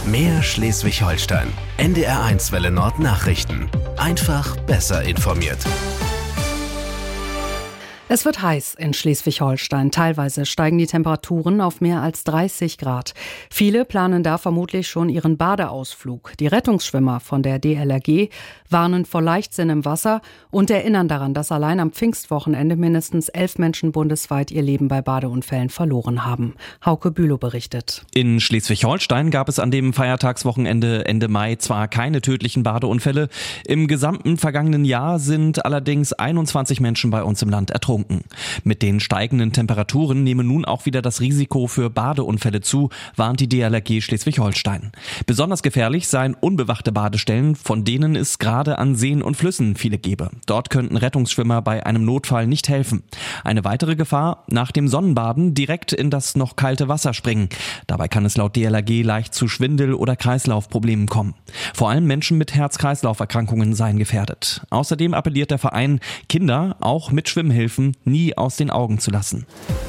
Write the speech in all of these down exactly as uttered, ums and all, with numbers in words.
Mehr Schleswig-Holstein. N D R eins Welle Nord Nachrichten. Einfach besser informiert. Es wird heiß in Schleswig-Holstein. Teilweise steigen die Temperaturen auf mehr als dreißig Grad. Viele planen da vermutlich schon ihren Badeausflug. Die Rettungsschwimmer von der D L R G warnen vor Leichtsinn im Wasser und erinnern daran, dass allein am Pfingstwochenende mindestens elf Menschen bundesweit ihr Leben bei Badeunfällen verloren haben. Hauke Bülow berichtet. In Schleswig-Holstein gab es an dem Feiertagswochenende Ende Mai zwar keine tödlichen Badeunfälle. Im gesamten vergangenen Jahr sind allerdings einundzwanzig Menschen bei uns im Land ertrunken. Mit den steigenden Temperaturen nehme nun auch wieder das Risiko für Badeunfälle zu, warnt die D L R G Schleswig-Holstein. Besonders gefährlich seien unbewachte Badestellen, von denen es gerade an Seen und Flüssen viele gebe. Dort könnten Rettungsschwimmer bei einem Notfall nicht helfen. Eine weitere Gefahr: nach dem Sonnenbaden direkt in das noch kalte Wasser springen. Dabei kann es laut D L R G leicht zu Schwindel- oder Kreislaufproblemen kommen. Vor allem Menschen mit Herz-Kreislauf-Erkrankungen seien gefährdet. Außerdem appelliert der Verein, Kinder auch mit Schwimmhilfen nie aus den Augen zu lassen.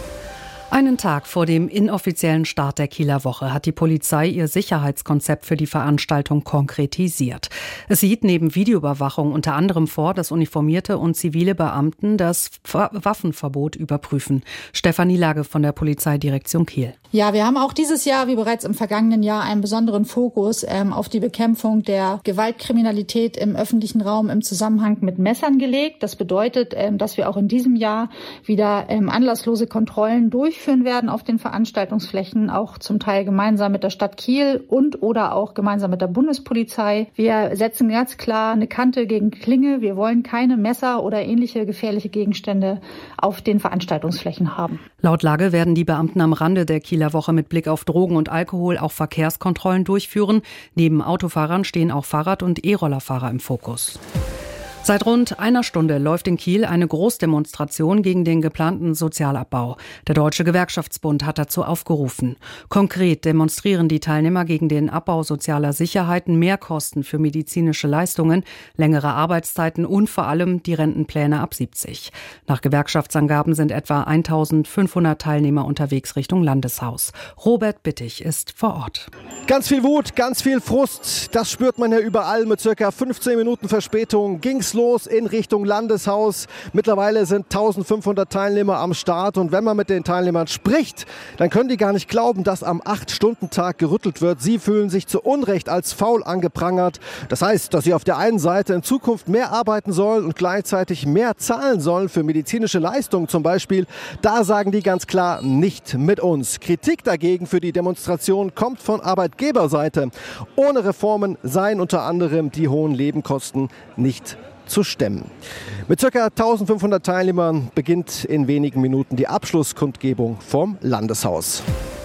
Einen Tag vor dem inoffiziellen Start der Kieler Woche hat die Polizei ihr Sicherheitskonzept für die Veranstaltung konkretisiert. Es sieht neben Videoüberwachung unter anderem vor, dass uniformierte und zivile Beamten das Waffenverbot überprüfen. Stefanie Lage von der Polizeidirektion Kiel. Ja, wir haben auch dieses Jahr, wie bereits im vergangenen Jahr, einen besonderen Fokus ähm, auf die Bekämpfung der Gewaltkriminalität im öffentlichen Raum im Zusammenhang mit Messern gelegt. Das bedeutet, ähm, dass wir auch in diesem Jahr wieder ähm, anlasslose Kontrollen durchführen werden auf den Veranstaltungsflächen, auch zum Teil gemeinsam mit der Stadt Kiel und oder auch gemeinsam mit der Bundespolizei. Wir setzen ganz klar eine Kante gegen Klinge. Wir wollen keine Messer oder ähnliche gefährliche Gegenstände auf den Veranstaltungsflächen haben. Laut Lage werden die Beamten am Rande der Kieler Woche mit Blick auf Drogen und Alkohol auch Verkehrskontrollen durchführen. Neben Autofahrern stehen auch Fahrrad- und E-Rollerfahrer im Fokus. Seit rund einer Stunde läuft in Kiel eine Großdemonstration gegen den geplanten Sozialabbau. Der Deutsche Gewerkschaftsbund hat dazu aufgerufen. Konkret demonstrieren die Teilnehmer gegen den Abbau sozialer Sicherheiten, Mehrkosten für medizinische Leistungen, längere Arbeitszeiten und vor allem die Rentenpläne ab siebzig. Nach Gewerkschaftsangaben sind etwa eintausendfünfhundert Teilnehmer unterwegs Richtung Landeshaus. Robert Bittig ist vor Ort. Ganz viel Wut, ganz viel Frust, das spürt man ja überall. Mit circa fünfzehn Minuten Verspätung ging's los in Richtung Landeshaus. Mittlerweile sind eintausendfünfhundert Teilnehmer am Start und wenn man mit den Teilnehmern spricht, dann können die gar nicht glauben, dass am acht-Stunden-Tag gerüttelt wird. Sie fühlen sich zu Unrecht als faul angeprangert. Das heißt, dass sie auf der einen Seite in Zukunft mehr arbeiten sollen und gleichzeitig mehr zahlen sollen für medizinische Leistungen zum Beispiel. Da sagen die ganz klar, nicht mit uns. Kritik dagegen für die Demonstration kommt von Arbeitgeberseite. Ohne Reformen seien unter anderem die hohen Nebenkosten nicht zu stemmen. Mit ca. eintausendfünfhundert Teilnehmern beginnt in wenigen Minuten die Abschlusskundgebung vom Landeshaus.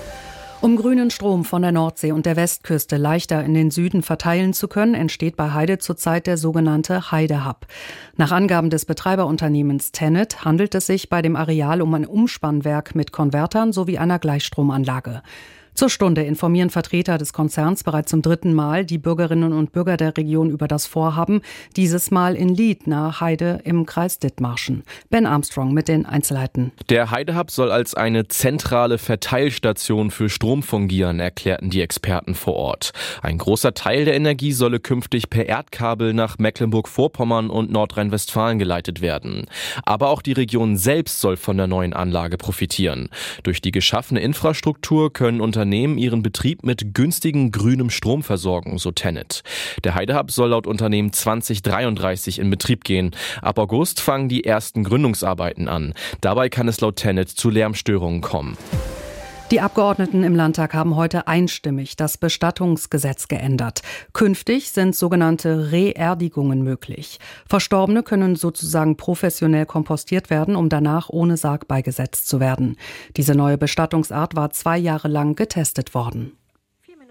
Um grünen Strom von der Nordsee und der Westküste leichter in den Süden verteilen zu können, entsteht bei Heide zurzeit der sogenannte Heide-Hub. Nach Angaben des Betreiberunternehmens TenneT handelt es sich bei dem Areal um ein Umspannwerk mit Konvertern sowie einer Gleichstromanlage. Zur Stunde informieren Vertreter des Konzerns bereits zum dritten Mal die Bürgerinnen und Bürger der Region über das Vorhaben, dieses Mal in Lied nahe Heide im Kreis Dithmarschen. Ben Armstrong mit den Einzelheiten. Der Heide-Hub soll als eine zentrale Verteilstation für Strom fungieren, erklärten die Experten vor Ort. Ein großer Teil der Energie solle künftig per Erdkabel nach Mecklenburg-Vorpommern und Nordrhein-Westfalen geleitet werden. Aber auch die Region selbst soll von der neuen Anlage profitieren. Durch die geschaffene Infrastruktur können Unternehmen ihren Betrieb mit günstigem grünem Strom versorgen, so TenneT. Der Heide-Hub soll laut Unternehmen zwanzig dreiunddreißig in Betrieb gehen. Ab August fangen die ersten Gründungsarbeiten an. Dabei kann es laut TenneT zu Lärmstörungen kommen. Die Abgeordneten im Landtag haben heute einstimmig das Bestattungsgesetz geändert. Künftig sind sogenannte Reerdigungen möglich. Verstorbene können sozusagen professionell kompostiert werden, um danach ohne Sarg beigesetzt zu werden. Diese neue Bestattungsart war zwei Jahre lang getestet worden.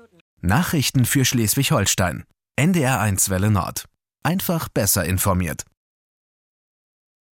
Nachrichten für Schleswig-Holstein. N D R eins Welle Nord. Einfach besser informiert.